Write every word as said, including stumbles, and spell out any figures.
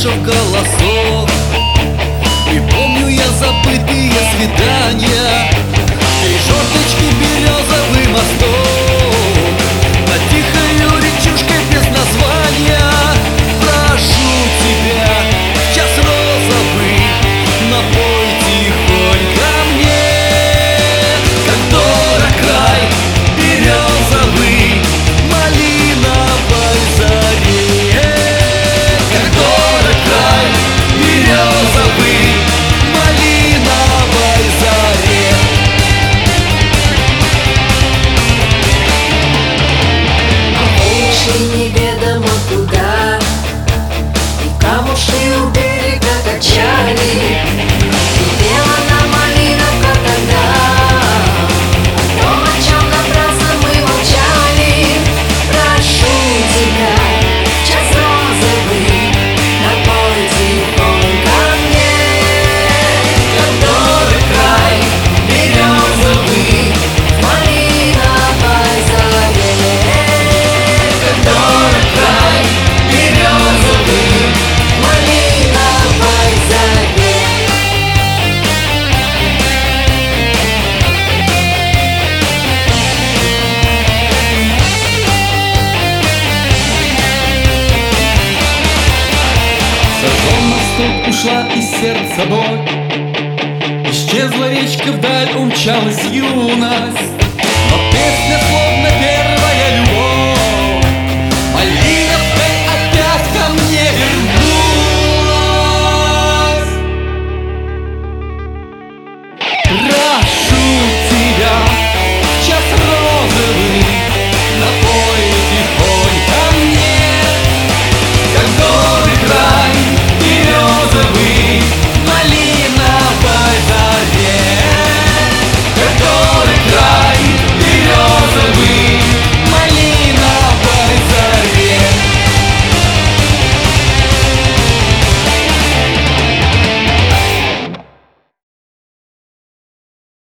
услышав голосок. Припомню я забытые свидания, и жердочки березовый мосток над тихою речушкой без названия. Прошу тебя, в час розовый, напой тихонько мне. Как дорог край березовый, малиновой заре. Как дорог край березовый, малиновой заре. Ушли неведомо куда, и камушки у берега качали. И пела нам малиновка тогда о том, о чем напрасно мы молчали. Прошу тебя, в час розовый, напой тихонько мне. Как дорог край березовый, малиновой заре. Как дорог край березовый, малиновой заре. Сожжен мосток, ушла из сердца боль, исчезла речка, вдаль умчалась юность. Но песня слов